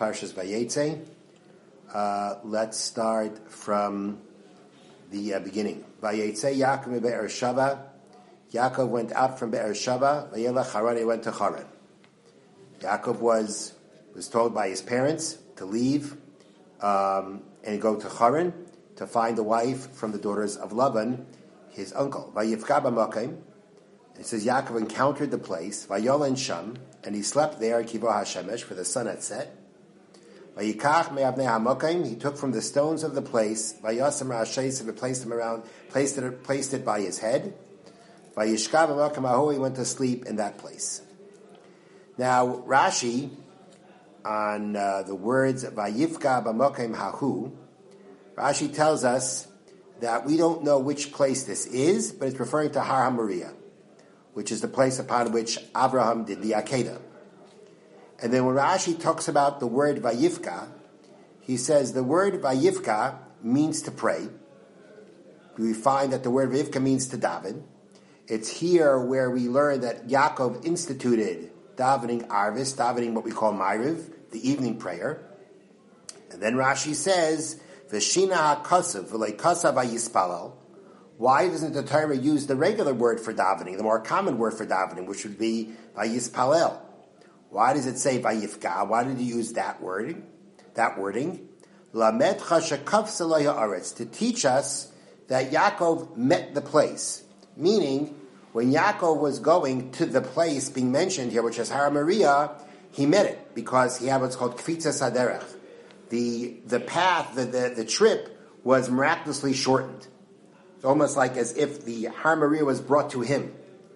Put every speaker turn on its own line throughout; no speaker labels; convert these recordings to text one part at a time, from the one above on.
Parshas Vayetze. Let's start from the beginning. Vayetze Yaakov Be'er Shava. Yaakov went out from Be'er Shava. Vayelech Haran, he went to Haran. Yaakov was told by his parents to leave and go to Haran to find a wife from the daughters of Laban, his uncle. Vayifka b'makom. It says Yaakov encountered the place. Vayolen sham, and he slept there. Kivo hashemesh, for the sun had set. Vayikach me'avnei hamokim, he took from the stones of the place. Vayasam ra'ashes, and placed them around, placed it by his head. Vayishkav b'makom ahu, he went to sleep in that place. Now Rashi on the words Vayifka b'makom hahu, Rashi tells us that we don't know which place this is, but it's referring to Har HaMoriah, which is the place upon which Abraham did the Akedah. And then when Rashi talks about the word Vayifka, he says the word Vayifka means to pray. We find that the word Vayifka means to daven. It's here where we learn that Yaakov instituted davening Arvis, davening what we call Ma'ariv, the evening prayer. And then Rashi says, V'shina ha'kasav, v'lei kasav ha'yispalal. Why doesn't the Torah use the regular word for davening, the more common word for davening, which would be vayispalel? Why does it say vayifka? Why did he use that wording? Lamed chashakav salaya aretz, to teach us that Yaakov met the place. Meaning, when Yaakov was going to the place being mentioned here, which is Har HaMoriah, he met it because he had what's called kfitzas haderech. The path, the trip was miraculously shortened. It's almost like as if the Har HaMoriah was brought to him.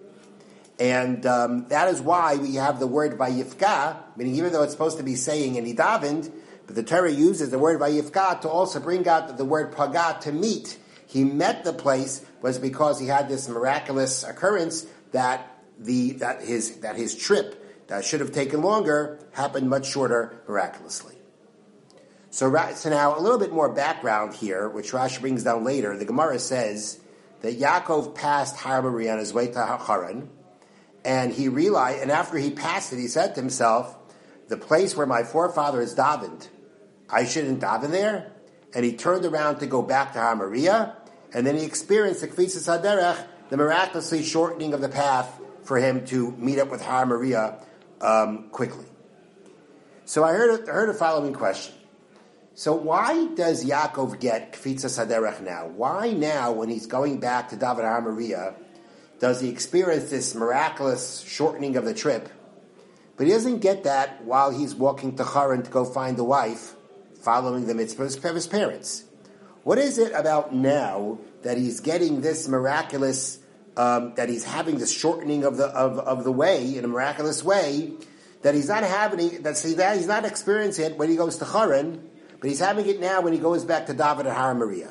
And that is why we have the word Vayifka, meaning even though it's supposed to be saying and he davened, but the Torah uses the word Vayifka to also bring out the word Paga, to meet. He met the place was because he had this miraculous occurrence that his trip that should have taken longer happened much shorter miraculously. So now a little bit more background here, which Rashi brings down later. The Gemara says that Yaakov passed Har HaMoriah on his way to Haran, and he realized, and after he passed it, he said to himself, the place where my forefathers davened, I shouldn't daven there. And he turned around to go back to Har HaMoriah, and then he experienced the Kfitzas HaDerech, the miraculously shortening of the path for him to meet up with Har HaMoriah quickly. So I heard a following question. So why does Yaakov get Kfitzas HaDerech now? Why now, when he's going back to daven Har HaMoriah, does he experience this miraculous shortening of the trip? But he doesn't get that while he's walking to Haran to go find the wife, following the mitzvahs of his parents. What is it about now that he's getting this miraculous, that he's having this shortening of the way in a miraculous way, that he's not having, that he's not experiencing it when he goes to Haran, but he's having it now when he goes back to daven at Har HaMoriah?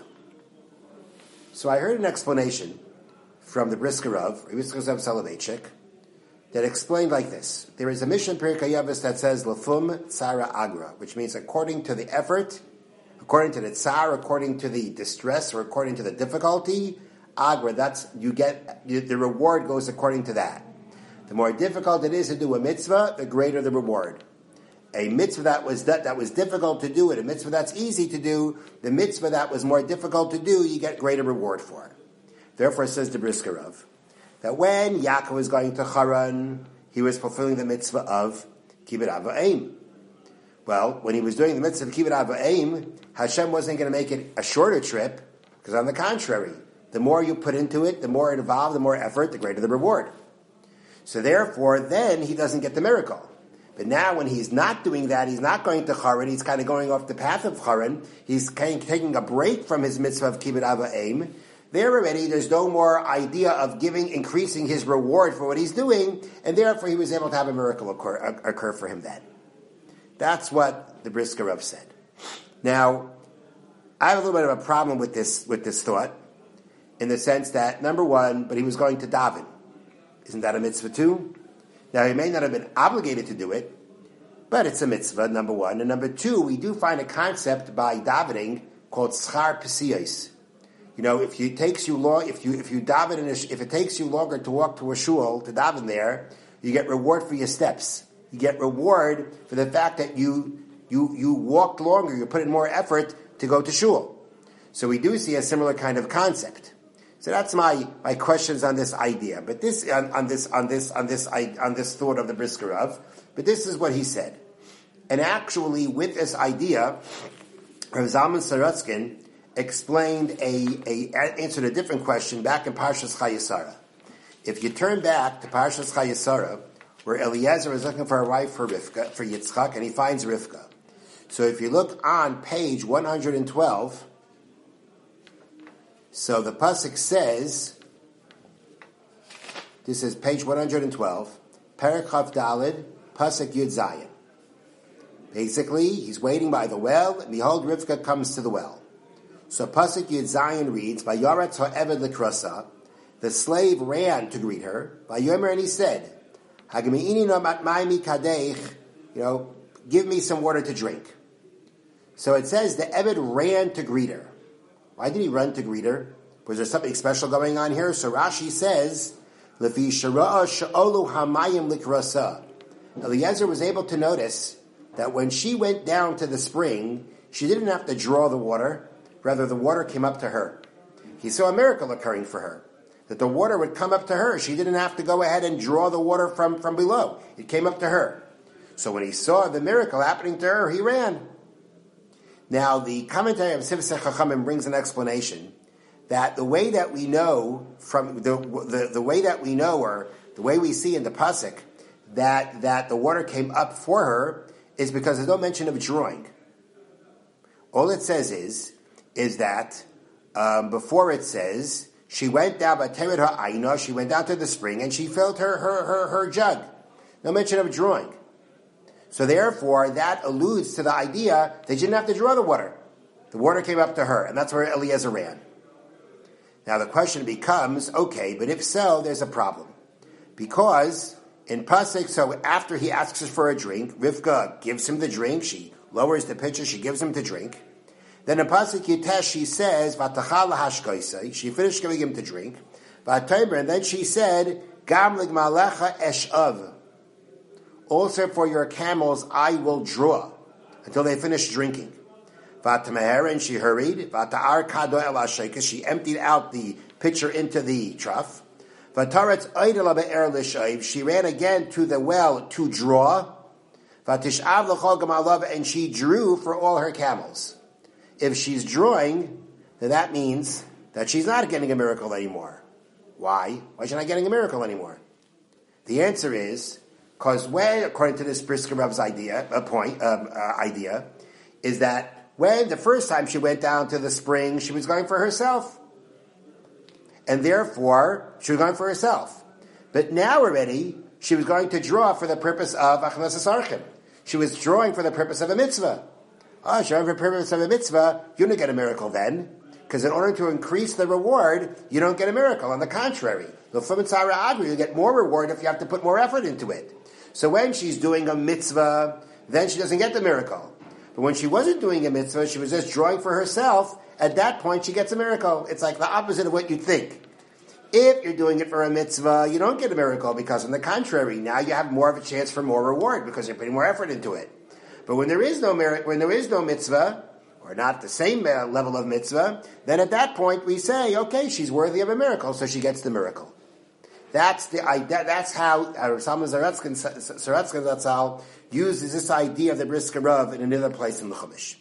So I heard an explanation from the Brisker Rav Soloveitchik, that explained like this. There is a Mishnah Pirkei Avos that says Lefum Tzara Agra, which means according to the effort, according to the tsar, according to the distress, or according to the difficulty, Agra, the reward goes according to that. The more difficult it is to do a mitzvah, the greater the reward. A mitzvah that was difficult to do, and a mitzvah that's easy to do, the mitzvah that was more difficult to do, you get greater reward for. Therefore, says the Brisker Rav, that when Yaakov was going to Haran, he was fulfilling the mitzvah of Kibbud Av V'Aim. Well, when he was doing the mitzvah of Kibbud Av V'Aim, Hashem wasn't going to make it a shorter trip, because on the contrary, the more you put into it, the more involved, the more effort, the greater the reward. So therefore, then he doesn't get the miracle. But now when he's not doing that, he's not going to Haran, he's kind of going off the path of Haran, he's kind of taking a break from his mitzvah of Kibbud Av V'Aim. There already, there's no more idea of increasing his reward for what he's doing, and therefore he was able to have a miracle occur for him then. That's what the Brisker Rav said. Now, I have a little bit of a problem with this thought, in the sense that, number one, but he was going to daven. Isn't that a mitzvah too? Now, he may not have been obligated to do it, but it's a mitzvah, number one. And number two, we do find a concept by davening called schar pesiyos. You know, if it takes you long, if it takes you longer to walk to a shul to daven there, you get reward for your steps. You get reward for the fact that you you walked longer, you put in more effort to go to shul. So we do see a similar kind of concept. So that's my questions on this idea. But this on this thought of the Brisker Rav. But this is what he said. And actually, with this idea, Rav Zalman Sorotzkin explained answered a different question back in Parshas Chayesara. If you turn back to Parshas Chayesara, where Eliezer is looking for a wife for Yitzchak, and he finds Rivka. So if you look on page 112, so the pasuk says, this is page 112, Perek Chav Daled, pasuk Yud Zayin. Basically, he's waiting by the well, and behold, Rivka comes to the well. So pasuk Yud Zayin reads, Vayaretz ha'eved l'krasa, the slave ran to greet her, Vayomer, and he said, Hagami'ini no matmaymi kadech, give me some water to drink. So it says the Eved ran to greet her. Why did he run to greet her? Was there something special going on here? So Rashi says, Lefi shara'a sha'olu hamayim likrasa. Eliezer was able to notice that when she went down to the spring, she didn't have to draw the water. Rather, the water came up to her. He saw a miracle occurring for her. That the water would come up to her. She didn't have to go ahead and draw the water from below. It came up to her. So when he saw the miracle happening to her, he ran. Now, the commentary of Sifsei Chachamim brings an explanation that the way that we know from the way that we know, or the way we see in the pasuk that the water came up for her, is because there's no mention of drawing. All it says is that before it says she went down, she went down to the spring and she filled her jug. No mention of drawing. So therefore, that alludes to the idea they didn't have to draw the water. The water came up to her, and that's where Eliezer ran. Now the question becomes, okay, but if so, there's a problem. Because in Pasuk, so after he asks her for a drink, Rivka gives him the drink, she lowers the pitcher, she gives him the drink. Then in Pasuk Yitesh, she says, Vatachal lahashkoisai, she finished giving him the drink. Vatomer, and then she said, Gam ligmalecha eshav. Also for your camels I will draw until they finish drinking. Vatamaher, and she hurried. Vata'ar kado el hashekes, she emptied out the pitcher into the trough. Vataretz oidela be'er l'shayv, she ran again to the well to draw. Vatishav l'chol gamalav, and she drew for all her camels. If she's drawing, then that means that she's not getting a miracle anymore. Why? Why is she not getting a miracle anymore? The answer is because when, according to this Brisker Rav's idea, is that when the first time she went down to the spring, she was going for herself. And therefore, she was going for herself. But now already, she was going to draw for the purpose of Achnas Asarchim. She was drawing for the purpose of a mitzvah. She's drawing for the purpose of a mitzvah, you don't get a miracle then. Because in order to increase the reward, you don't get a miracle. On the contrary, you get more reward if you have to put more effort into it. So when she's doing a mitzvah, then she doesn't get the miracle. But when she wasn't doing a mitzvah, she was just drawing for herself, at that point she gets a miracle. It's like the opposite of what you think. If you're doing it for a mitzvah, you don't get a miracle, because on the contrary, now you have more of a chance for more reward, because you're putting more effort into it. But when there is no merit, when there is no mitzvah, or not the same level of mitzvah, then at that point we say, okay, she's worthy of a miracle, so she gets the miracle. That's the idea. That's how Salman Sorotzkin Zatzal uses this idea of the Brisker Rav in another place in the Chumash.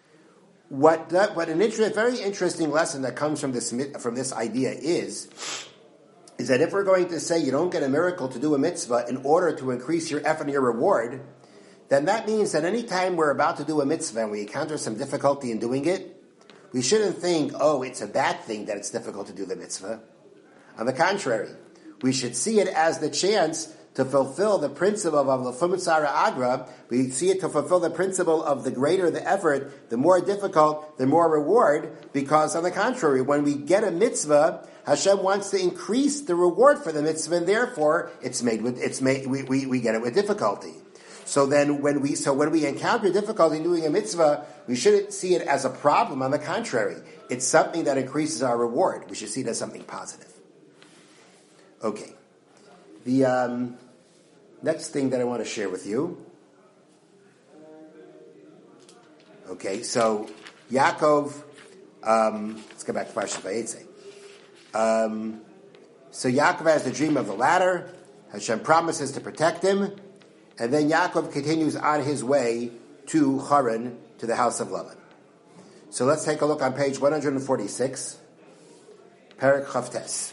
Very interesting lesson that comes from this idea is that if we're going to say you don't get a miracle to do a mitzvah in order to increase your effort and your reward, then that means that any time we're about to do a mitzvah and we encounter some difficulty in doing it, we shouldn't think, oh, it's a bad thing that it's difficult to do the mitzvah. On the contrary, we should see it as the chance to fulfill the principle of Lefum Tzara Agra. We see it to fulfill the principle of the greater the effort, the more difficult, the more reward, because on the contrary, when we get a mitzvah, Hashem wants to increase the reward for the mitzvah, and therefore we get it with difficulty. So then when we encounter difficulty in doing a mitzvah, we shouldn't see it as a problem. On the contrary, it's something that increases our reward. We should see it as something positive. Okay. The, next thing that I want to share with you Okay, so Yaakov, let's go back to Parashat Vayetze. So Yaakov has the dream of the ladder. Hashem promises to protect him, and then Yaakov continues on his way to Haran, to the house of Lavan. So let's take a look on page 146, Perek Chavtes.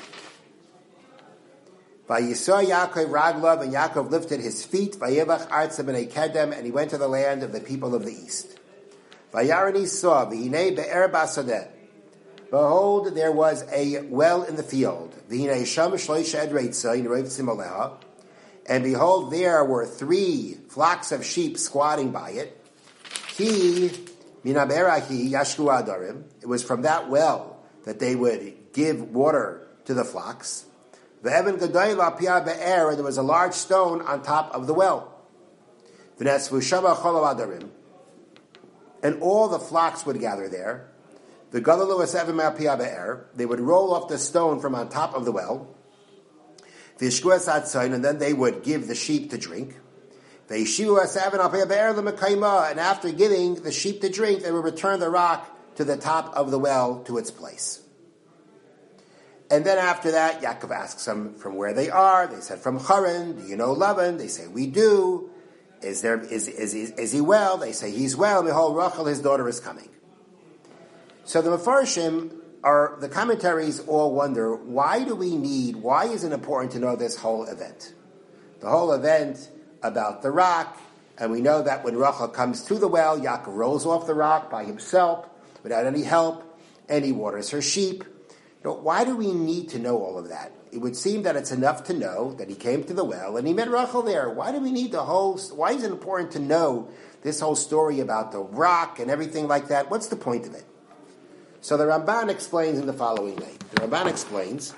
Vayisah Yaakov Raglav, and Yaakov lifted his feet. Vayelach Artza b'nei Kedem, and he went to the land of the people of the east. Vayarani saw v'hinei be'er basadeh. Behold, there was a well in the field. V'hinei sham shloisha edreitza in reitzim aleha. And behold, there were 3 flocks of sheep squatting by it. Ki minaberahi yashku adarim. It was from that well that they would give water to the flocks. Ve'evan gadol la'pia be'er, and there was a large stone on top of the well. V'nesvu shama cholo adarim. And all the flocks would gather there. The galalu asevim ma'pia be'er. They would roll off the stone from on top of the well. V'yishku asatzayin, and then they would give the sheep to drink. V'yishivu asevim ma'pia be'er l'mekayma. And after giving the sheep to drink, they would return the rock to the top of the well to its place. And then after that, Yaakov asks them from where they are. They said, from Haran. Do you know Lavan? They say, we do. Is he well? They say, he's well. Behold, Rachel, his daughter, is coming. So the Mefarshim, the commentaries all wonder, why is it important to know this whole event? The whole event about the rock, and we know that when Rachel comes to the well, Yaakov rolls off the rock by himself, without any help, and he waters her sheep. Why do we need to know all of that? It would seem that it's enough to know that he came to the well and he met Rachel there. Why do we need why is it important to know this whole story about the rock and everything like that? What's the point of it? So the Ramban explains in the following way. The Ramban explains,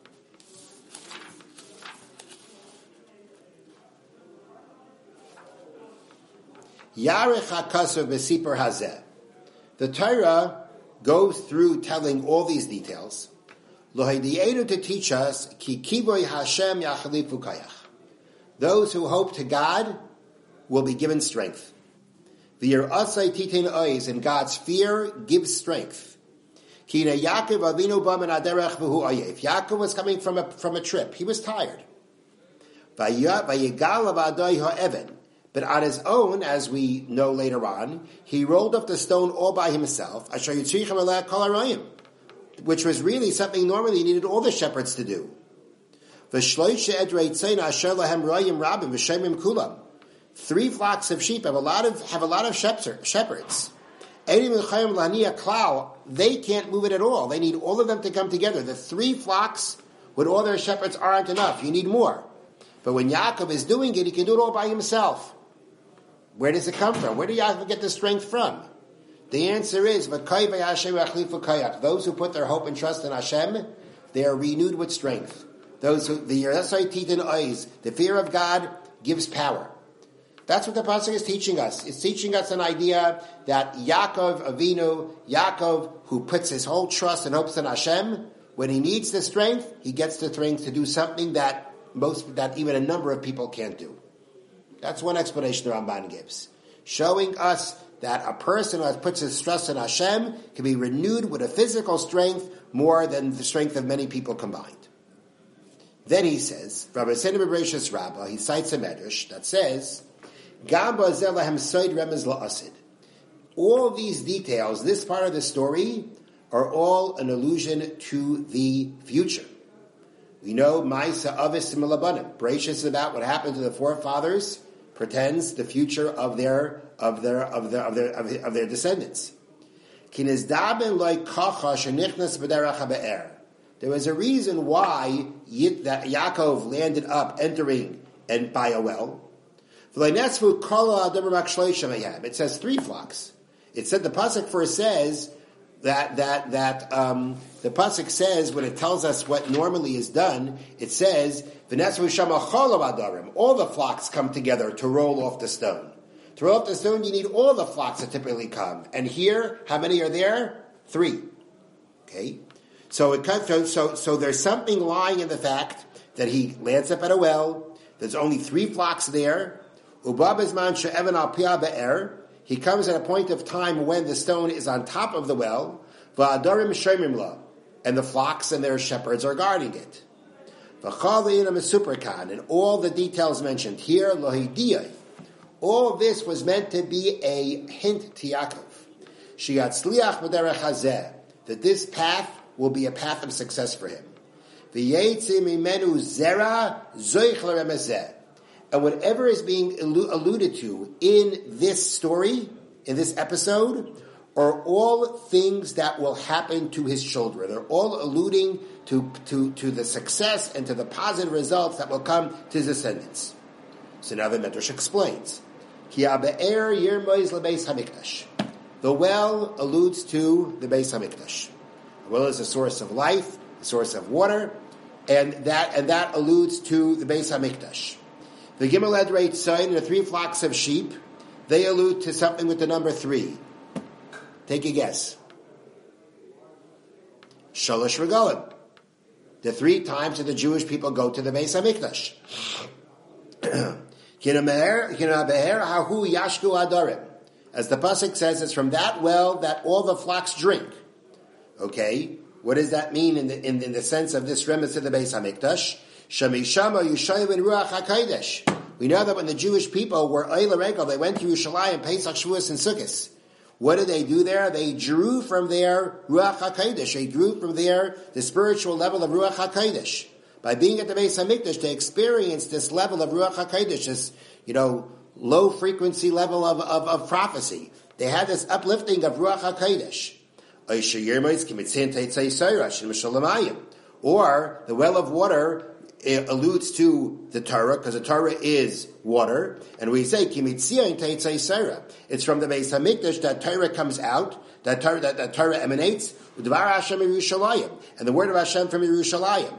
Yarech HaKasav B'Sipur Hazeh. The Torah goes through telling all these details. Lohedienu, to teach us, ki kiboy Hashem yachalifu kayach. Those who hope to God will be given strength. V'yirasai titein ois, and God's fear gives strength. Ki ne Yaakov avinu ba min haderech v'hu oyef. Yaakov was coming from a trip. He was tired. Vayigal avadoi ha'even. But on his own, as we know later on, he rolled up the stone all by himself, which was really something normally he needed all the shepherds to do. 3 flocks of sheep have a lot of shepherds. They can't move it at all. They need all of them to come together. The 3 flocks with all their shepherds aren't enough. You need more. But when Yaakov is doing it, he can do it all by himself. Where does it come from? Where do Yaakov get the strength from? The answer is, those who put their hope and trust in Hashem, they are renewed with strength. The fear of God gives power. That's what the pasuk is teaching us. It's teaching us an idea that Yaakov Avinu, Yaakov, who puts his whole trust and hopes in Hashem, when he needs the strength, he gets the strength to do something that even a number of people can't do. That's one explanation the Ramban gives, showing us that a person who puts his trust in Hashem can be renewed with a physical strength more than the strength of many people combined. Then he says, Rabbi Sender Bereshis Rabbah, he cites a medrash that says, all these details, this part of the story, are all an allusion to the future. We know Ma'isa Avis Milabanim. Bereshis is about what happened to the forefathers, pretends the future of their descendants. There was a reason why that Yaakov landed up entering and by a well. It says 3 flocks. It said the pasuk first says that the pasuk says when it tells us what normally is done, it says all the flocks come together to roll off the stone. To roll off the stone, you need all the flocks that typically come. And here, how many are there? 3. Okay, so there's something lying in the fact that he lands up at a well. There's only 3 flocks there. He comes at a point of time when the stone is on top of the well, va'adarim shomrim la, and the flocks and their shepherds are guarding it. And all the details mentioned here, lohidiyah, all this was meant to be a hint to Yaakov. Shiyatzliach b'derech hazeh, that this path will be a path of success for him. V'yetzi mimenu zera zoich l'remezeh. And whatever is being alluded to in this story, in this episode, are all things that will happen to his children. They're all alluding to the success and to the positive results that will come to his descendants. So now the Medrash explains. Ki ha'be'er yirmoz lebeis hamikdash. The well alludes to the Beis Hamikdash. The well is a source of life, a source of water, and that alludes to the Beis Hamikdash. The Gimel Edrei Tzayin, the 3 flocks of sheep, they allude to something with the number 3. Take a guess. Shalosh Regalim. The 3 times that the Jewish people go to the Beis Hamikdash. As the pasuk says, it's from that well that all the flocks drink. Okay, what does that mean in the sense of this remez to the Beis Hamikdash? Shamishama Yushayev in Ruach HaKodesh. We know that when the Jewish people were Oila Regel, they went to Yerushalayim, Pesach, Shavuos, and Sukkot. What did they do there? They drew from their Ruach HaKodesh. They drew from there the spiritual level of Ruach HaKodesh. By being at the Beis Hamikdash, they experienced this level of Ruach HaKodesh, this, low frequency level of prophecy. They had this uplifting of Ruach HaKodesh. Or the well of water alludes to the Torah, because the Torah is water, and we say it's from the Beis Hamikdash that Torah comes out, that Torah emanates, and the word of Hashem from Yerushalayim.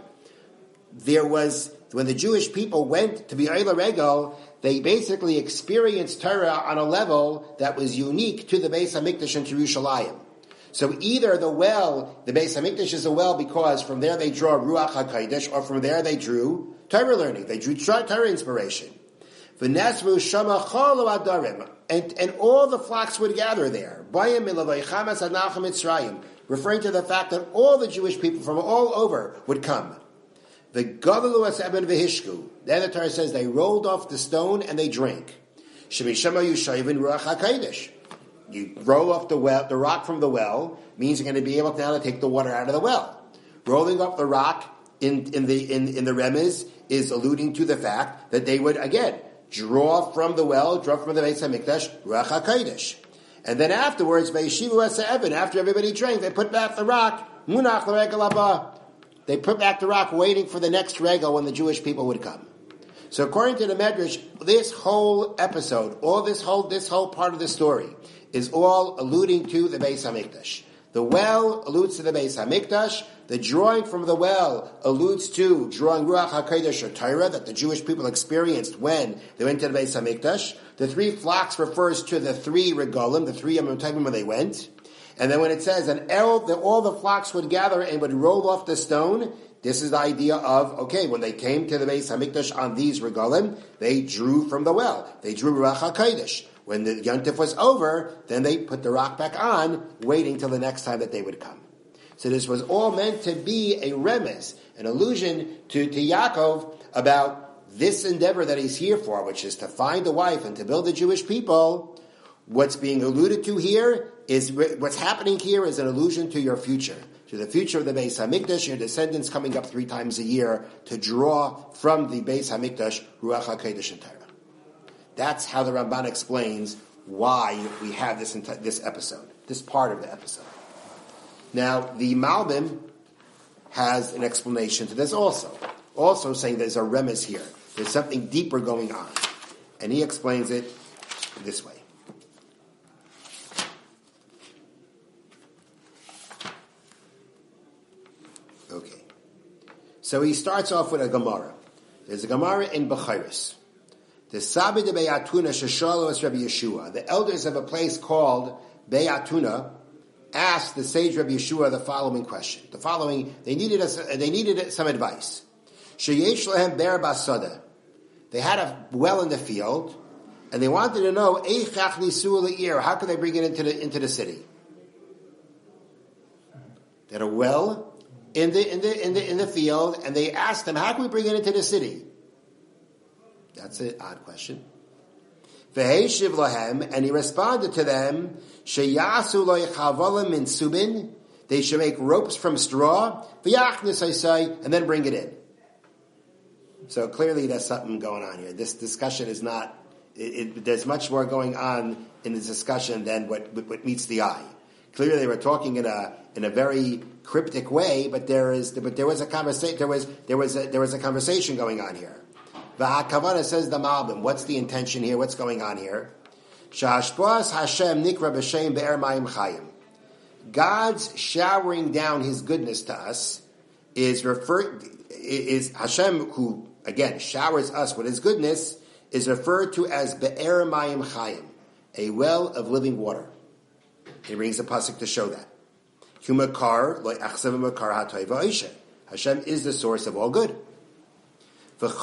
There was, when the Jewish people went to be Oila Regel, they basically experienced Torah on a level that was unique to the Beis Hamikdash and to Yerushalayim. So either the Beis Hamikdash is a well because from there they draw Ruach HaKodesh, or from there they drew Torah learning. They drew Torah inspiration. V'nesvu shama cholu adarim, and all the flocks would gather there. Bayim milavay chamas adnacham Mitzrayim, referring to the fact that all the Jewish people from all over would come. The Gadalu Aseben Vehishku. Then the Torah says they rolled off the stone and they drank. Shemishama Yushayvin Ruach HaKodesh. You roll off the rock from the well means you're going to be able now to take the water out of the well. Rolling off the rock in the remez is alluding to the fact that they would again draw from the well, draw from the Beis Hamikdash Ruach HaKodesh, and then afterwards Ve'yishivu Aseben. After everybody drank, they put back the rock. Munach l'regel haba. They put back the rock, waiting for the next regel when the Jewish people would come. So according to the Medrash, this whole episode, this whole part of the story, is all alluding to the Beis Hamikdash. The well alludes to the Beis Hamikdash. The drawing from the well alludes to drawing Ruach HaKodesh or Torah that the Jewish people experienced when they went to the Beis Hamikdash. The 3 flocks refers to the 3 regalim, the 3 Yom Tovim when they went. And then when it says, and all the flocks would gather and would roll off the stone, this is the idea of, when they came to the Beis Hamikdash on these regalim, they drew from the well. They drew Ruach HaKodesh. When the Yontif was over, then they put the rock back on, waiting till the next time that they would come. So this was all meant to be a remez, an allusion to Yaakov about this endeavor that he's here for, which is to find a wife and to build the Jewish people. What's being alluded to here is, what's happening here is an allusion to your future, to the future of the Beis Hamikdash, your descendants coming up 3 times a year to draw from the Beis Hamikdash Ruach HaKodesh and Torah. That's how the Ramban explains why we have this episode, this part of the episode. Now, the Malbim has an explanation to this also saying there's a remez here. There's something deeper going on. And he explains it this way. Okay. So he starts off with a Gemara. There's a Gemara in Bechiris. The Sabi de Be'atuna Sheshalos Rabbi Yeshua. The elders of a place called Be'atuna asked the sage Rabbi Yeshua the following question. They needed some advice. Sheyesh lehem ber basada. They had a well in the field. And they wanted to know, how could they bring it into the city? They had a well in the field, and they asked them, how can we bring it into the city? That's an odd question. V'heishiv lahem, and he responded to them, sheyasu lo yechavalim min subin, they should make ropes from straw, v'yachnis I and then bring it in. So clearly there's something going on here. This discussion is not, there's much more going on in this discussion than what meets the eye. Clearly they were talking in a very cryptic way, but there was a conversation, there was a conversation going on here. V'hakavana, says the Malbim, what's the intention here? What's going on here? Shashbos Hashem nikra b'shem be'er mayim chayim. God's showering down His goodness to us is Hashem, who again showers us with His goodness, is referred to as be'er mayim chayim, a well of living water. He brings a pasuk to show that. Hashem is the source of all good. As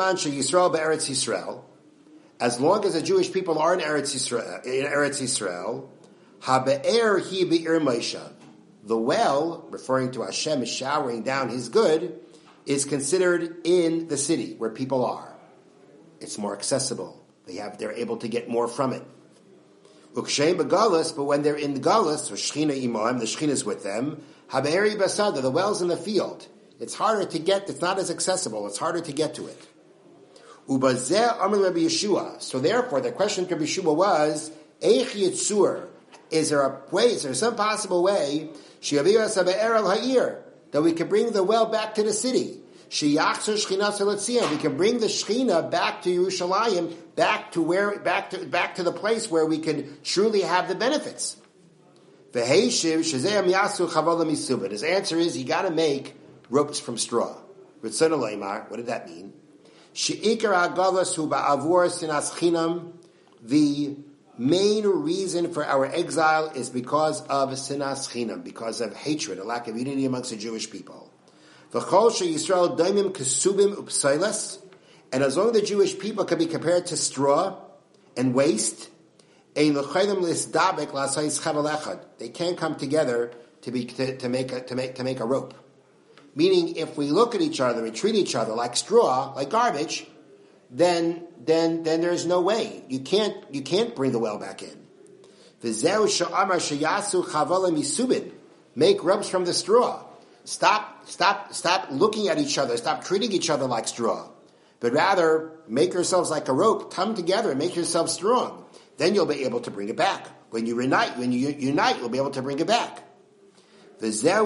long as the Jewish people are in Eretz Yisrael, Habe'er hi be'ir Moshe, the well, referring to Hashem showering down His good, is considered in the city where people are. It's more accessible. They're able to get more from it. Ukshem begalus, but when they're in the galus, or Shechina imam, the Shechina is with them. Habe'eri basada, the well's in the field. It's harder to get. It's not as accessible. It's harder to get to it. Ubazeh amar Rabbi Yeshua. So therefore, the question to Rabbi Yeshua was, Eich yitzur, is there a way? Is there some possible way she'aviras habe'er al ha'ir, that we can bring the well back to the city? Sheyachzor Shechina Selatzia. We can bring the Shechina back to Yerushalayim, back to the place where we can truly have the benefits. V'heishiv shezeh yasu chavala misubin. His answer is, you got to make ropes from straw. Ritzon Leimar. What did that mean? Sheikar hagalas hu ba'avur sinas chinam. The main reason for our exile is because of sinas chinam, because of hatred, a lack of unity amongst the Jewish people. V'chol sheYisrael daimim kesubim upsailas, and as long as the Jewish people can be compared to straw and waste, ein l'chaylim lisdabek l'asayis chavel echad. They can't come together to make a rope. Meaning, if we look at each other and treat each other like straw, like garbage, then there's no way. You can't bring the well back in. V'zeu she'amar sheyasu chavala misubin. Make ropes from the straw. Stop looking at each other. Stop treating each other like straw. But rather, make yourselves like a rope. Come together and make yourselves strong. Then you'll be able to bring it back. When you unite, you'll be able to bring it back. This is what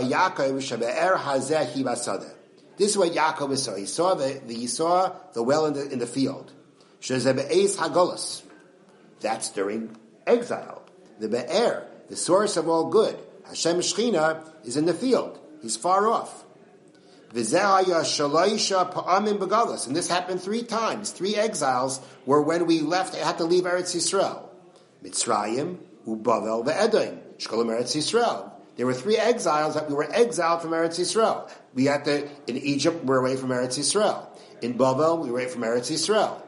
Yaakov saw. He saw the well in the field. That's during exile. The Be'er, the source of all good, Hashem Shechina, is in the field. He's far off. And this happened 3 times. 3 exiles were when we had to leave Eretz Yisrael. Mitzrayim, Ubavel, ve'Edom, Shkolim Eretz Yisrael. There were 3 exiles that we were exiled from Eretz Yisrael. In Egypt, we're away from Eretz Yisrael. In Bavel, we were away from Eretz Yisrael.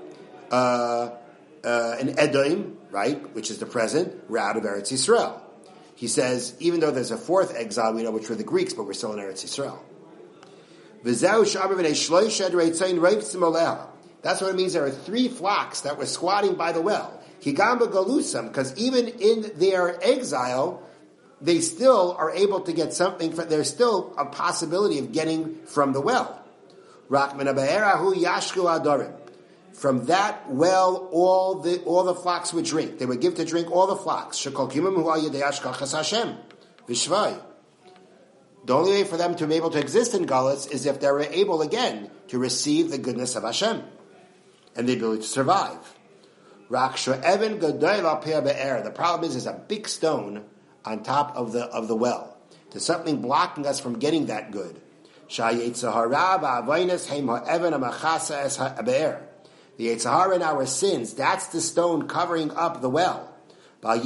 In Edom, right, which is the present, we're out of Eretz Yisrael. He says, even though there's a 4th exile, we know which were the Greeks, but we're still in Eretz Yisrael. That's what it means. There are 3 flocks that were squatting by the well. Higamba Galusam, because even in their exile, they still are able to get something. There's still a possibility of getting from the well. From that well, all the flocks would drink. They would give to drink all the flocks. The only way for them to be able to exist in Galus is if they were able again to receive the goodness of Hashem and the ability to survive. The problem is there's a big stone on top of the well. There's something blocking us from getting that good. The Yetzirah in our sins, that's the stone covering up the well. And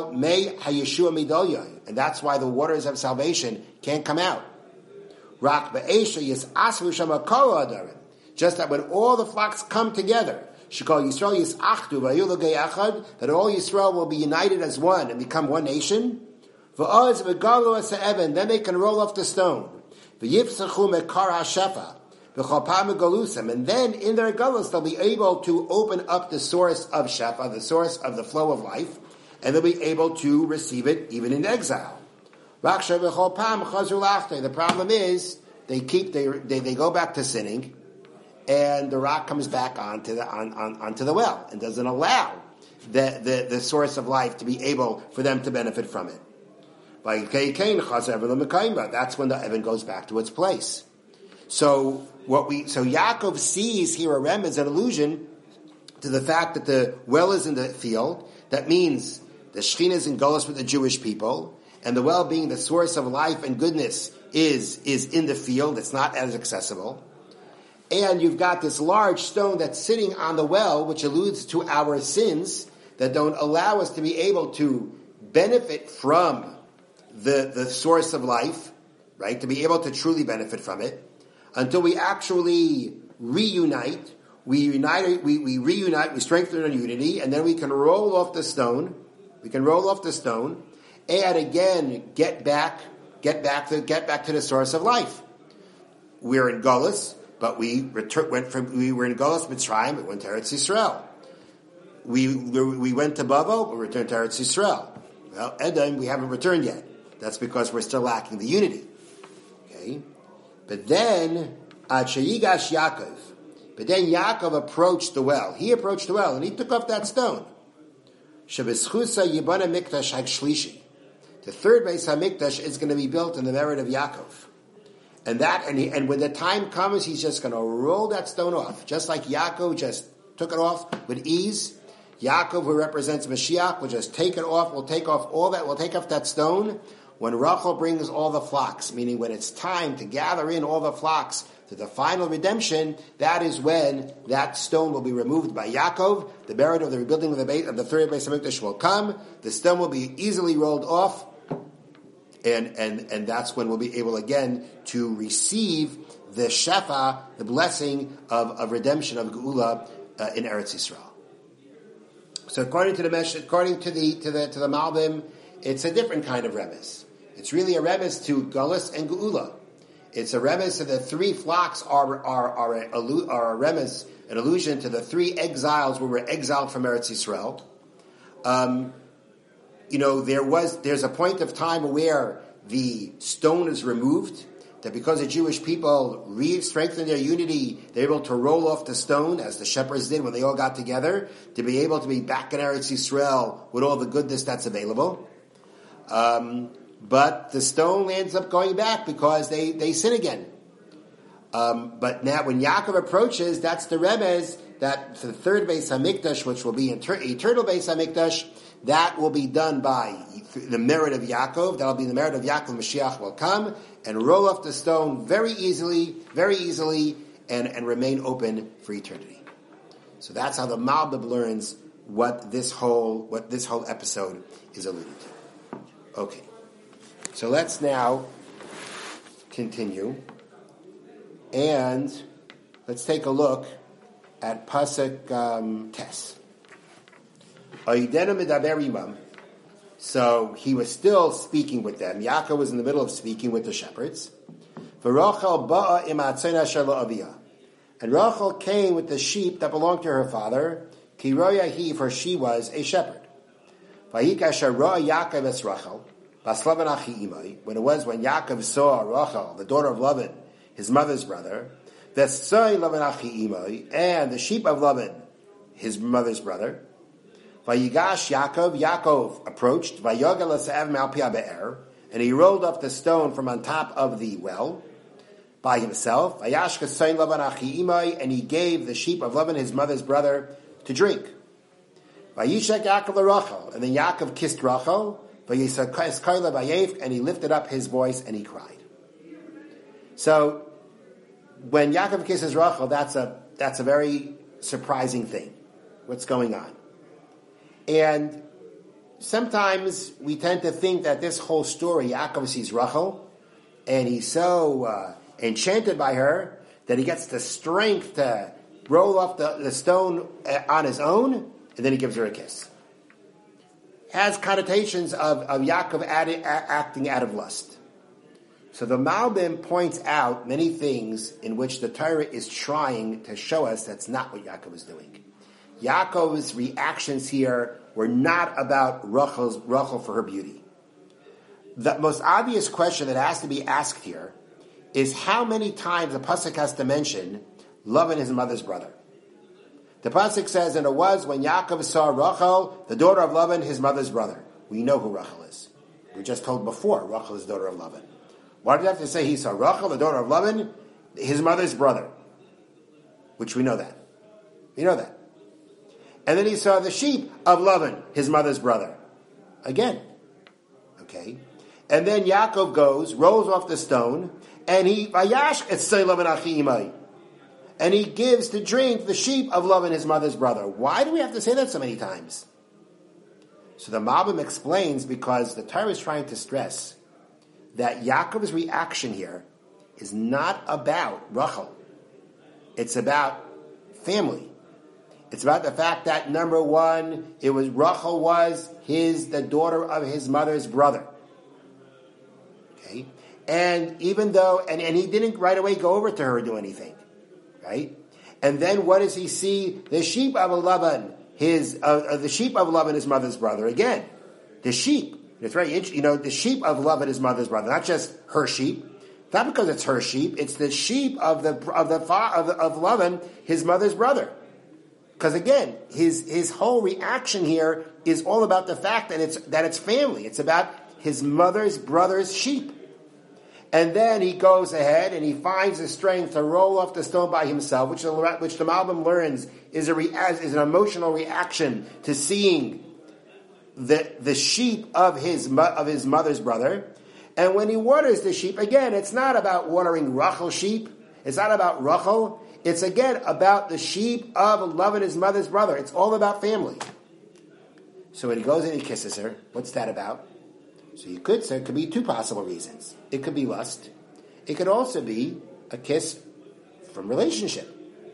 that's why the waters of salvation can't come out. Just that when all the flocks come together, Shekol Yisrael Yisachdu Vayulogei Echad, that all Yisrael will be united as one and become one nation. V'oz v'galu as ha'evan, then they can roll off the stone. V'yifsachu mekar ha'shefa, v'chol pam galusam, and then in their galus they'll be able to open up the source of shefa, the source of the flow of life, and they'll be able to receive it even in exile. Raksha v'chol pam chazru lachtei. The problem is they go back to sinning, and the rock comes back onto the well and doesn't allow the source of life to be able for them to benefit from it. That's when the Evan goes back to its place. So Yaakov sees here a remez, an allusion to the fact that the well is in the field. That means the Shekhinah is in Golus with the Jewish people, and the well being the source of life and goodness is in the field. It's not as accessible. And you've got this large stone that's sitting on the well, which alludes to our sins that don't allow us to be able to benefit from the source of life, right? To be able to truly benefit from it, until we actually reunite. We reunite, we strengthen our unity, and then we can roll off the stone. And again get back to the source of life. We're in Golus, but we were in Golus Mitzrayim, we went to Eretz Yisrael. We went to Babel, we returned to Eretz Yisrael. Well, Edom, we haven't returned yet. That's because we're still lacking the unity. Okay? But then Yaakov approached the well. He approached the well, and he took off that stone. The third Beis HaMikdash is going to be built in the merit of Yaakov. And when the time comes, he's just going to roll that stone off. Just like Yaakov just took it off with ease, Yaakov, who represents Mashiach, will just take it off. We'll take off all that. We'll take off that stone when Rachel brings all the flocks, meaning when it's time to gather in all the flocks to the final redemption. That is when that stone will be removed by Yaakov. The merit of the rebuilding of the third Beis HaMikdash will come. The stone will be easily rolled off, and that's when we'll be able again to receive the shefa, the blessing of redemption of Geula in Eretz Yisrael. So according to the Malbim, it's a different kind of remez. It's really a remez to Golus and Geula. It's a remez to the three flocks are a remez, an allusion to the three exiles who were exiled from Eretz Yisrael. There's a point of time where the stone is removed, that because the Jewish people strengthened their unity, they're able to roll off the stone, as the shepherds did when they all got together, to be able to be back in Eretz Yisrael with all the goodness that's available. But the stone ends up going back because they sin again. But now when Yaakov approaches, that's the remez, that for the third Beis HaMikdash, which will be eternal Beis HaMikdash, that will be done by the merit of Yaakov. That'll be the merit of Yaakov. Mashiach will come and roll off the stone very easily, and remain open for eternity. So that's how the Malbim learns what this whole episode is alluding to. Okay, so let's now continue, and let's take a look at Pasuk Tes. So he was still speaking with them. Yaakov was in the middle of speaking with the shepherds. And Rachel came with the sheep that belonged to her father, for she was a shepherd. When it was when Yaakov saw Rachel, the daughter of Laban, his mother's brother, and the sheep of Laban, his mother's brother, Yaakov approached, and he rolled up the stone from on top of the well by himself, and he gave the sheep of Laban, his mother's brother, to drink. And then Yaakov kissed Rachel, and he lifted up his voice and he cried. So when Yaakov kisses Rachel, that's a very surprising thing. What's going on? And sometimes we tend to think that this whole story, Yaakov sees Rachel, and he's so enchanted by her that he gets the strength to roll off the stone on his own, and then he gives her a kiss. Has connotations of Yaakov acting out of lust. So the Malbim points out many things in which the Torah is trying to show us that's not what Yaakov is doing. Yaakov's reactions here were not about Rachel for her beauty. The most obvious question that has to be asked here is how many times the pasuk has to mention Lavan, his mother's brother. The pasuk says, and it was when Yaakov saw Rachel, the daughter of Lavan, his mother's brother. We know who Rachel is. We just told before, Rachel is the daughter of Lavan. Why did you have to say he saw Rachel, the daughter of Lavan, his mother's brother? Which we know that. We know that. And then he saw the sheep of Lavan, his mother's brother. Again. Okay. And then Yaakov goes, rolls off the stone, and he vayash etzei Lavan achi imai. And he gives to drink the sheep of Lavan, his mother's brother. Why do we have to say that so many times? So the Malbim explains because the Torah is trying to stress that Yaakov's reaction here is not about Rachel. It's about family. It's about the fact that, number one, Rachel was the daughter of his mother's brother. Okay? And even though, and he didn't right away go over to her or do anything. Right? And then what does he see? The sheep of Laban, the sheep of Laban, his mother's brother. Again, the sheep. It's very interesting. The sheep of Laban, his mother's brother, not just her sheep. Not because it's her sheep. It's the sheep of Laban, his mother's brother. Because again, his whole reaction here is all about the fact that it's family. It's about his mother's brother's sheep. And then he goes ahead and he finds the strength to roll off the stone by himself, which the Malbim learns is an emotional reaction to seeing the sheep of his mother's brother. And when he waters the sheep, again, it's not about watering Rachel's sheep. It's not about Rachel. It's again about the sheep of Lavan, his mother's brother. It's all about family. So when he goes in and he kisses her, what's that about? So you could say it could be two possible reasons. It could be lust. It could also be a kiss from relationship.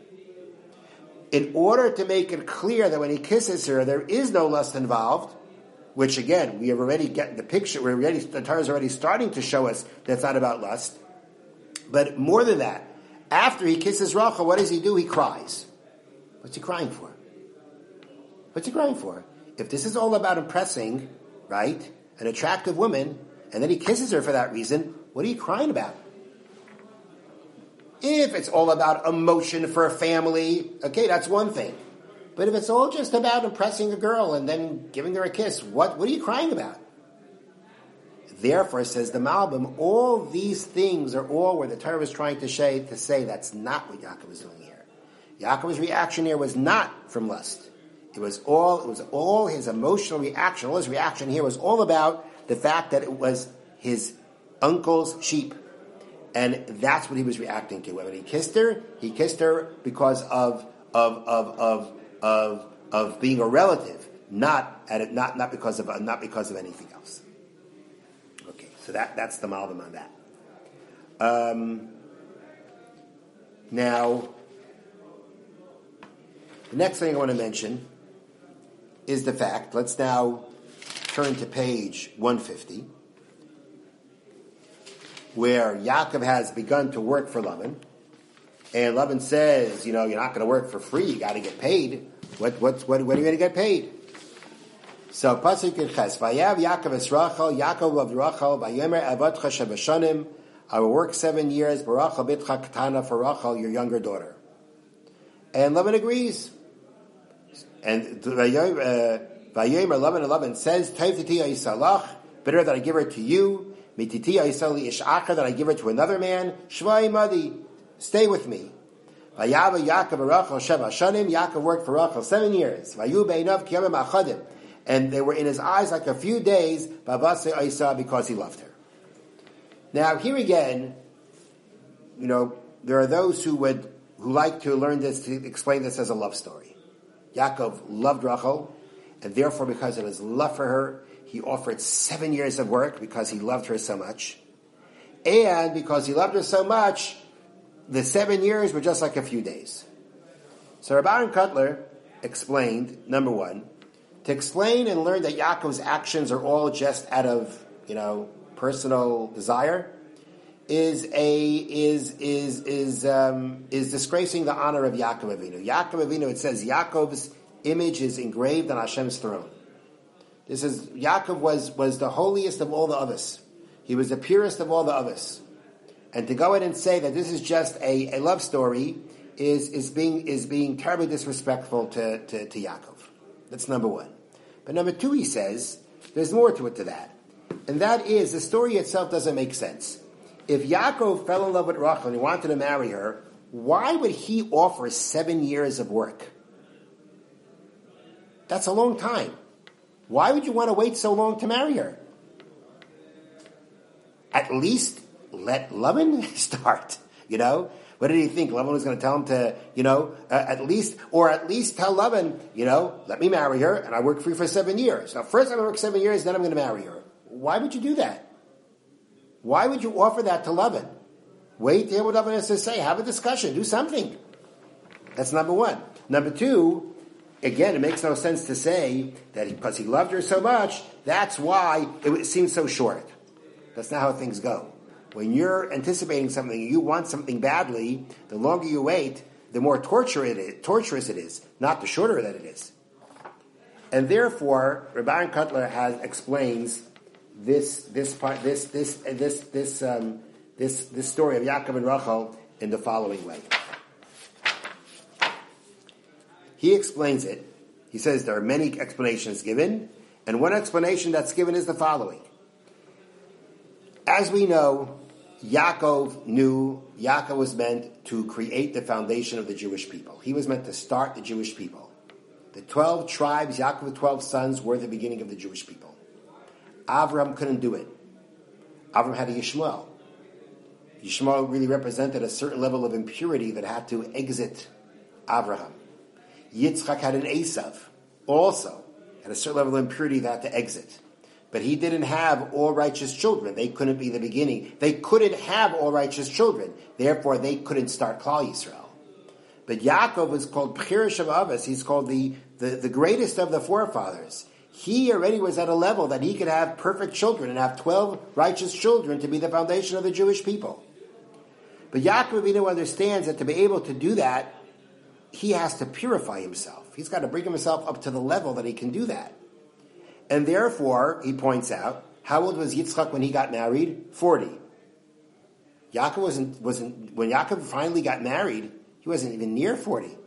In order to make it clear that when he kisses her, there is no lust involved, which again, we have already gotten the picture, the Torah is already starting to show us that it's not about lust. But more than that, after he kisses Rachel, what does he do? He cries. What's he crying for? What's he crying for? If this is all about impressing, right, an attractive woman, and then he kisses her for that reason, what are you crying about? If it's all about emotion for a family, okay, that's one thing. But if it's all just about impressing a girl and then giving her a kiss, what are you crying about? Therefore, says the Malbim, all these things are all where the Torah is trying to say that's not what Yaakov is doing here. Yaakov's reaction here was not from lust. It was all his emotional reaction. All his reaction here was all about the fact that it was his uncle's sheep. And that's what he was reacting to. When he kissed her because of being a relative, not because of anything else. Okay, so that's the Malbim on that. Now, the next thing I want to mention is the fact, let's now turn to page 150, where Yaakov has begun to work for Lavan, and Lavan says, you're not going to work for free, you got to get paid. What are you going to get paid? So, Pasuk in Ches, Vayav Yaakov es Rachel, Yaakov loved Rachel, Vayomer avotcha shebashanim, I will work 7 years, Barachel bitcha katana, for Rachel, your younger daughter. And Lavan agrees. And Vayomer Lavan says, Taiv titiya yisalach, better that I give her to you, mititiya yisali ishacha, that I give her to another man, shvai madi, stay with me. Vayava Yaakov Rachel sheva shanim, Yaakov worked for Rachel 7 years. Vayu beinav kiyamim achadim, and they were in his eyes like a few days, babase Isa, because he loved her. Now here again, there are those who like to learn this, to explain this as a love story. Yaakov loved Rachel, and therefore because of his love for her, he offered 7 years of work because he loved her so much. And because he loved her so much, the 7 years were just like a few days. So Rabbi Aaron Kotler explained, number one, to explain and learn that Yaakov's actions are all just out of, personal desire, is disgracing the honor of Yaakov Avinu. Yaakov Avinu, it says Yaakov's image is engraved on Hashem's throne. This is Yaakov was the holiest of all the others. He was the purest of all the others. And to go ahead and say that this is just a love story is being terribly disrespectful to Yaakov. That's number one. But number two, he says, there's more to it to that. And that is, the story itself doesn't make sense. If Yaakov fell in love with Rachel and he wanted to marry her, why would he offer 7 years of work? That's a long time. Why would you want to wait so long to marry her? At least let Lavan start, What did he think? Lavan was going to tell him to, at least tell Lavan, let me marry her and I work for you for 7 years. Now first I'm going to work 7 years, then I'm going to marry her. Why would you do that? Why would you offer that to Lavan? Wait to hear what Lavan has to say. Have a discussion. Do something. That's number one. Number two, again, it makes no sense to say that because he loved her so much, that's why it seems so short. That's not how things go. When you're anticipating something, you want something badly, the longer you wait, the more torturous it is, not the shorter that it is. And therefore, Rabbi Aaron Kotler explains this story of Yaakov and Rachel in the following way. He explains it. He says there are many explanations given, and one explanation that's given is the following. As we know, Yaakov was meant to create the foundation of the Jewish people. He was meant to start the Jewish people. The 12 tribes, Yaakov's 12 sons, were the beginning of the Jewish people. Avram couldn't do it. Avram had a Yishmael. Yishmael really represented a certain level of impurity that had to exit Avraham. Yitzchak had an Esav, also had a certain level of impurity that had to exit. But he didn't have all righteous children. They couldn't be the beginning. They couldn't have all righteous children. Therefore, they couldn't start Klal Yisrael. But Yaakov was called Bchirish of Avos. He's called the greatest of the forefathers. He already was at a level that he could have perfect children and have 12 righteous children to be the foundation of the Jewish people. But Yaakov Avinu understands that to be able to do that, he has to purify himself. He's got to bring himself up to the level that he can do that. And therefore, he points out, how old was Yitzchak when he got married? 40. Yaakov when Yaakov finally got married, he wasn't even near 40.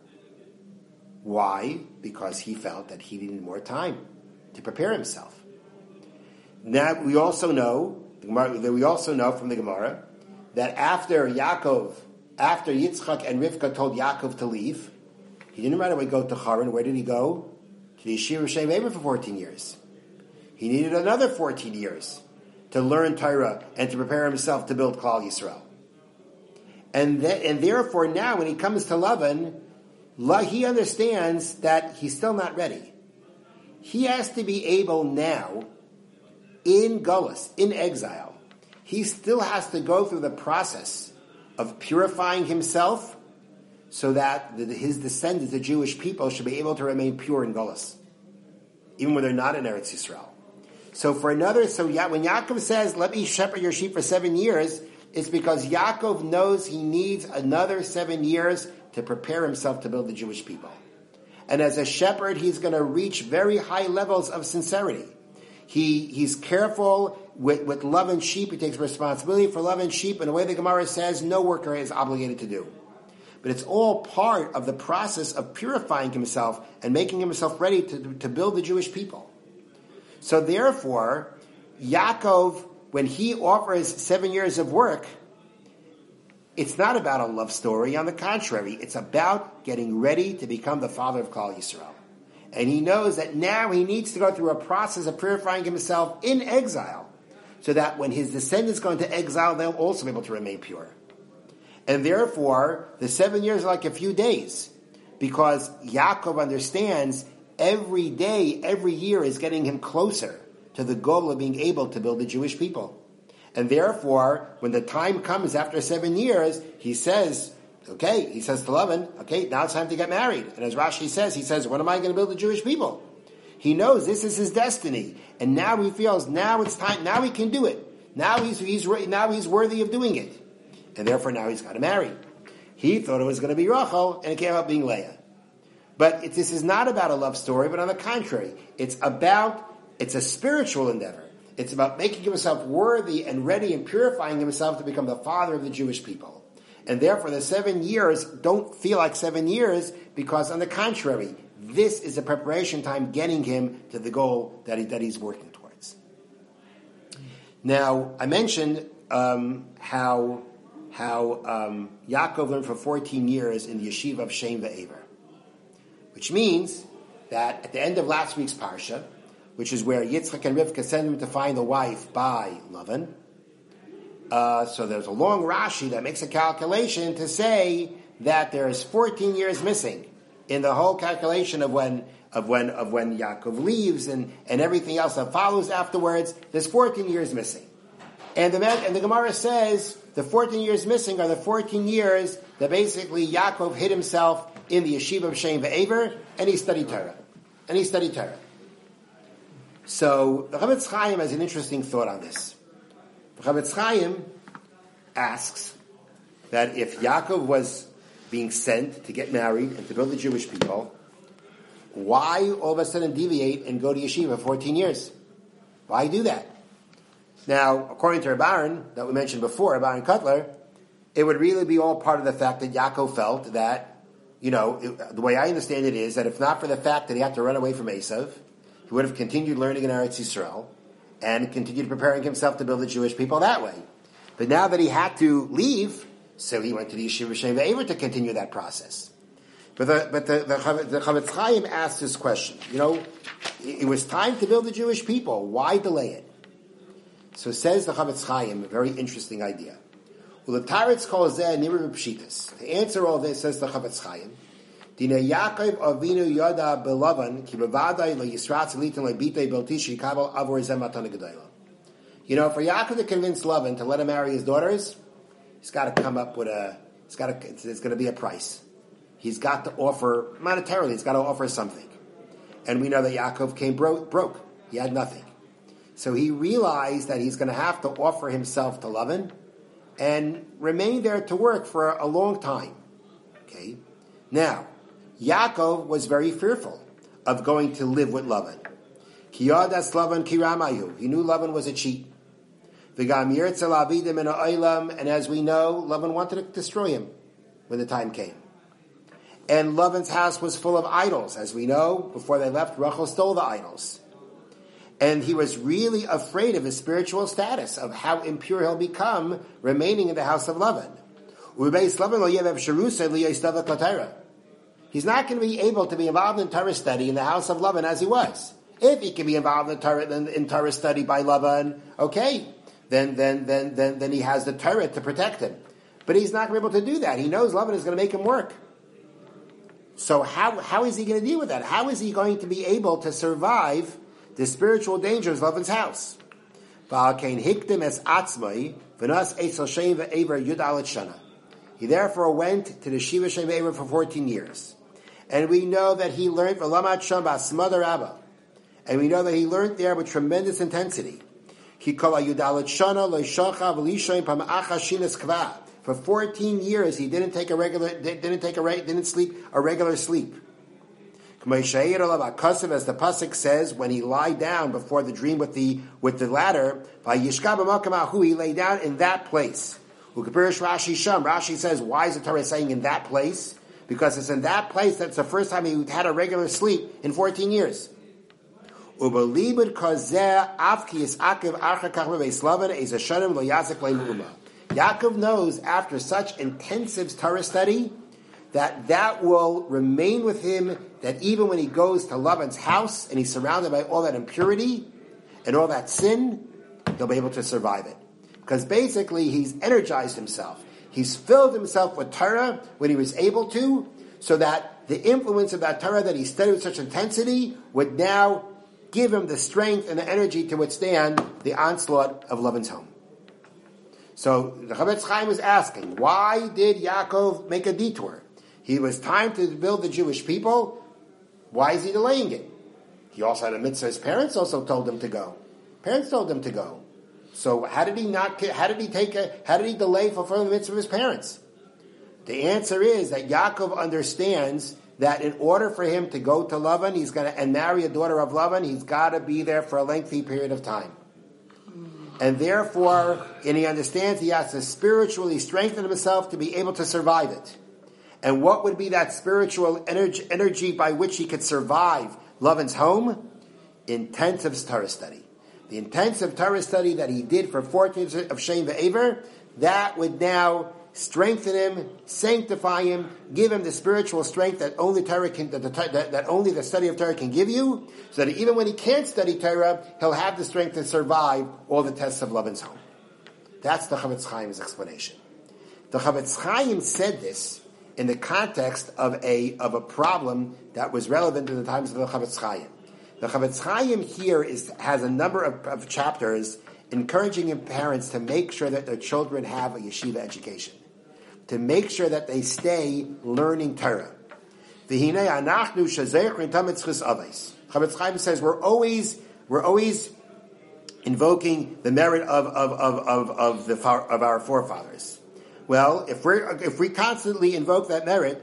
Why? Because he felt that he needed more time to prepare himself. Now, we also know from the Gemara that after Yitzchak and Rivka told Yaakov to leave, he didn't right away go to Haran. Where did he go? To the Yeshiva Shem Eber for 14 years. He needed another 14 years to learn Torah and to prepare himself to build Klal Yisrael. And therefore now when he comes to Lavan, he understands that he's still not ready. He has to be able now, in Gullus, in exile, he still has to go through the process of purifying himself so that his descendants, the Jewish people, should be able to remain pure in Gullus, even when they're not in Eretz Yisrael. So when Yaakov says, let me shepherd your sheep for 7 years, it's because Yaakov knows he needs another 7 years to prepare himself to build the Jewish people. And as a shepherd, he's going to reach very high levels of sincerity. He's careful with love and sheep. He takes responsibility for love and sheep in a way the Gemara says no worker is obligated to do. But it's all part of the process of purifying himself and making himself ready to build the Jewish people. So therefore, Yaakov, when he offers 7 years of work, it's not about a love story. On the contrary, it's about getting ready to become the father of Klal Yisrael. And he knows that now he needs to go through a process of purifying himself in exile, so that when his descendants go into exile, they'll also be able to remain pure. And therefore, the 7 years are like a few days, because Yaakov understands every day, every year is getting him closer to the goal of being able to build the Jewish people. And therefore, when the time comes after 7 years, he says, Okay, he says to Lavan, okay, now it's time to get married. And as Rashi says, he says, when am I going to build the Jewish people? He knows this is his destiny. And now he feels, now it's time, now he can do it. Now he's worthy of doing it. And therefore now he's got to marry. He thought it was going to be Rachel, and it came out being Leah. But this is not about a love story, but on the contrary, it's a spiritual endeavor. It's about making himself worthy and ready and purifying himself to become the father of the Jewish people. And therefore the 7 years don't feel like 7 years, because on the contrary, this is a preparation time getting him to the goal that he's working towards. Now, I mentioned how Yaakov learned for 14 years in the yeshiva of Shem ve'Ever, which means that at the end of last week's parsha, which is where Yitzchak and Rivka send him to find a wife by Lavan, so there's a long Rashi that makes a calculation to say that there's 14 years missing in the whole calculation of when Yaakov leaves and everything else that follows afterwards. There's 14 years missing, and the Gemara says the 14 years missing are the 14 years that basically Yaakov hid himself in the yeshiva of Shem ve'Ever, and he studied Torah. So the Chavetz Chaim has an interesting thought on this. The Chavetz Chaim asks that if Yaakov was being sent to get married and to build the Jewish people, why all of a sudden deviate and go to yeshiva 14 years? Why do that? Now, according to Rabbaran, that we mentioned before, Rabbaran Kotler, it would really be all part of the fact that Yaakov felt that, the way I understand it is that if not for the fact that he had to run away from Esav, he would have continued learning in Eretz Yisrael and continued preparing himself to build the Jewish people that way. But now that he had to leave, so he went to the yeshiva Shem ve'Ever to continue that process. But the Chavetz Chaim asked this question. It was time to build the Jewish people. Why delay it? So says the Chavetz Chaim, a very interesting idea. To answer all this, says the Chavetz Chaim, for Yaakov to convince Lavan to let him marry his daughters, he's got to come up with there's going to be a price. He's got to offer, monetarily, he's got to offer something. And we know that Yaakov came broke. He had nothing. So he realized that he's going to have to offer himself to Lavan and remain there to work for a long time. Okay? Now, Yaakov was very fearful of going to live with Lavan. Ki yadas Lavan ki ramayu. He knew Lavan was a cheat. V'gam yirtze lavidim in ha'olam, and as we know, Lavan wanted to destroy him when the time came. And Lavan's house was full of idols. As we know, before they left, Rachel stole the idols. And he was really afraid of his spiritual status, of how impure he'll become remaining in the house of Lavan. He's not going to be able to be involved in Torah study in the house of Lavan as he was. If he can be involved in Torah study by Lavan, okay, then he has the Torah to protect him. But he's not going to be able to do that. He knows Lavan is going to make him work. So how is he going to deal with that? How is he going to be able to survive the spiritual dangers of Lavan's house? He therefore went to the Shiva Shem ve'Ever for 14 years. And we know that he learned and we know that he learned there with tremendous intensity. For 14 years he didn't sleep a regular sleep. As the pasuk says, when he lied down before the dream with the ladder, he lay down in that place. Rashi says, why is the Torah saying in that place? Because it's in that place that's the first time he had a regular sleep in 14 years. Yaakov knows after such intensive Torah study that will remain with him, that even when he goes to Lavan's house and he's surrounded by all that impurity and all that sin, he'll be able to survive it. Because basically he's energized himself. He's filled himself with Torah when he was able to, so that the influence of that Torah that he studied with such intensity would now give him the strength and the energy to withstand the onslaught of Lavan's home. So the Chavetz Chaim was asking, why did Yaakov make a detour? He was time to build the Jewish people. Why is he delaying it? He also had a mitzvah. His parents also told him to go. Parents told him to go. So how did he delay fulfilling the mitzvah of his parents? The answer is that Yaakov understands that in order for him to go to Lavan, and marry a daughter of Lavan, he's got to be there for a lengthy period of time. And therefore, he understands he has to spiritually strengthen himself to be able to survive it. And what would be that spiritual energy by which he could survive Lavan's home? Intensive Torah study. The intensive Torah study that he did for 14 years of Shem Ve'ever, that would now strengthen him, sanctify him, give him the spiritual strength that only Torah that only the study of Torah can give you, so that even when he can't study Torah, he'll have the strength to survive all the tests of Lavan's home. That's the Chavetz Chaim's explanation. The Chavetz Chaim said this in the context of a problem that was relevant in the times of the Chavetz Chaim. The Chavetz Chaim here has a number of chapters encouraging parents to make sure that their children have a yeshiva education, to make sure that they stay learning Torah. Chavetz Chaim says we're always invoking the merit of our forefathers. Well, if we constantly invoke that merit,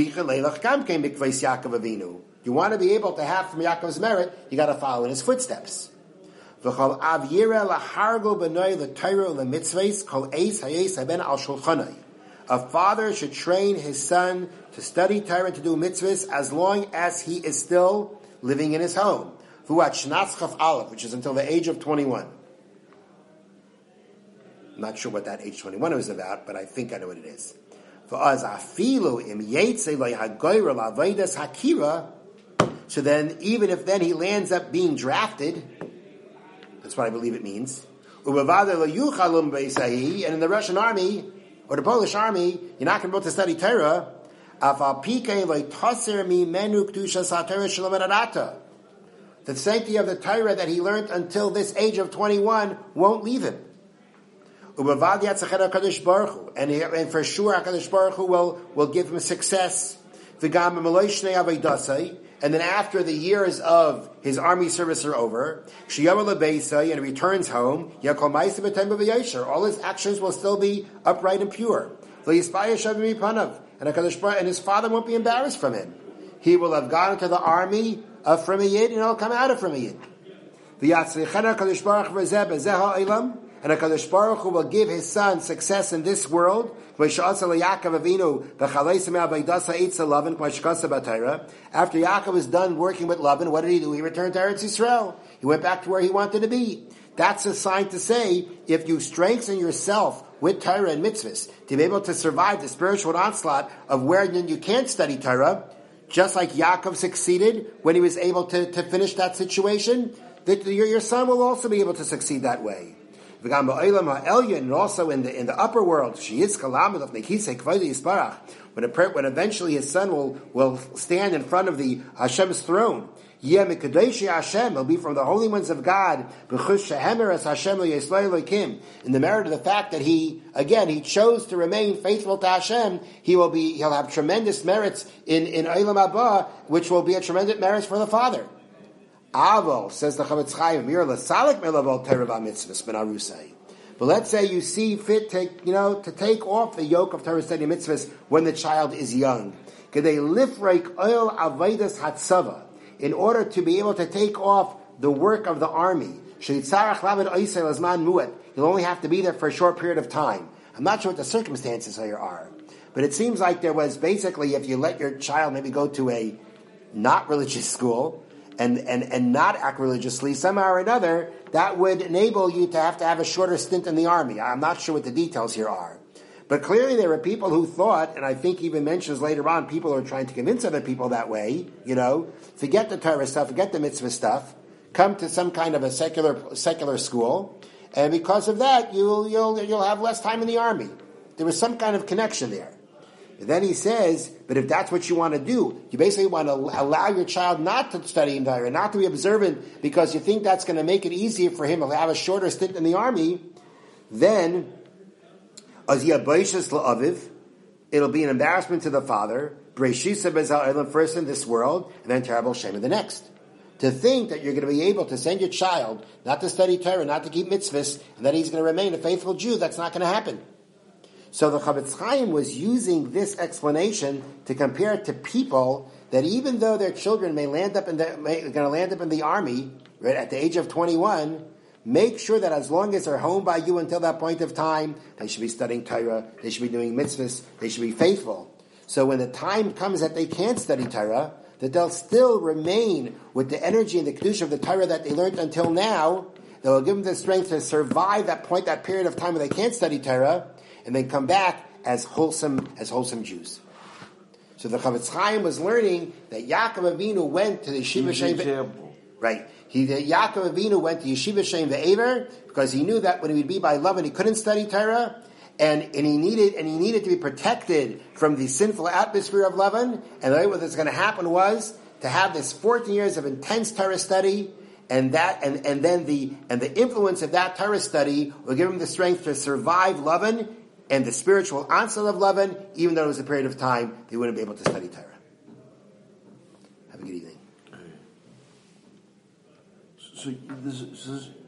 you want to be able to have from Yaakov's merit, you got to follow in his footsteps. A father should train his son to study Torah and to do mitzvahs as long as he is still living in his home, which is until the age of 21. I'm not sure what that age 21 was about, but I think I know what it is. So then, even if then he lands up being drafted, that's what I believe it means. And in the Russian army, or the Polish army, you're not going to be able to study Torah. The sanctity of the Torah that he learned until this age of 21 won't leave him. And for sure, HaKadosh Baruch Hu will give him success. And then after the years of his army service are over, and he returns home, all his actions will still be upright and pure. And his father won't be embarrassed from him. He will have gone into the army from a Yid, and he'll come out of from a Yid. And HaKadosh Baruch Hu will give his son success in this world. After Yaakov was done working with Lavan, what did he do? He returned to Eretz Yisrael. He went back to where he wanted to be. That's a sign to say, if you strengthen yourself with Torah and mitzvahs to be able to survive the spiritual onslaught of where you can't study Torah, just like Yaakov succeeded when he was able to finish that situation, that your son will also be able to succeed that way. And also in the upper world, when eventually his son will stand in front of the Hashem's throne, he'll be from the holy ones of God, in the merit of the fact that he chose to remain faithful to Hashem. He'll have tremendous merits in Olam Haba, which will be a tremendous merit for the father. Aval, says the Chavetz Chaim, but let's say you see fit to take off the yoke of Torah study mitzvahs when the child is young. In order to be able to take off the work of the army, you'll only have to be there for a short period of time. I'm not sure what the circumstances here are, but it seems like there was basically, if you let your child maybe go to a not religious school, and not act religiously, somehow or another, that would enable you to have a shorter stint in the army. I'm not sure what the details here are. But clearly there were people who thought, and I think even mentions later on, people are trying to convince other people that way, forget the Torah stuff, forget the mitzvah stuff, come to some kind of a secular school, and because of that, you'll have less time in the army. There was some kind of connection there. Then he says, but if that's what you want to do, you basically want to allow your child not to study in Torah, not to be observant, because you think that's going to make it easier for him to have a shorter stint in the army, then It'll be an embarrassment to the father, first in this world, and then terrible shame in the next. To think that you're going to be able to send your child not to study Torah, not to keep mitzvahs, and that he's going to remain a faithful Jew, that's not going to happen. So the Chavetz Chaim was using this explanation to compare it to people that even though their children may going to land up in the army, right, at the age of 21, make sure that as long as they're home by you until that point of time, they should be studying Torah, they should be doing mitzvahs, they should be faithful. So when the time comes that they can't study Torah, that they'll still remain with the energy and the kedusha of the Torah that they learned until now, that will give them the strength to survive that period of time where they can't study Torah, and then come back as wholesome Jews. So the Chavetz Chaim was learning that Yaakov Avinu went to the Yeshiva Shem. Right. Yaakov Avinu went to Yeshiva Shem Ve'ever because he knew that when he would be by Lavan, he couldn't study Torah, and he needed to be protected from the sinful atmosphere of Lavan. And the way what was going to happen was to have this 14 years of intense Torah study, and then the influence of that Torah study will give him the strength to survive Lavan and the spiritual onset of Lavan, even though it was a period of time they wouldn't be able to study Torah. Have a good evening.
So this is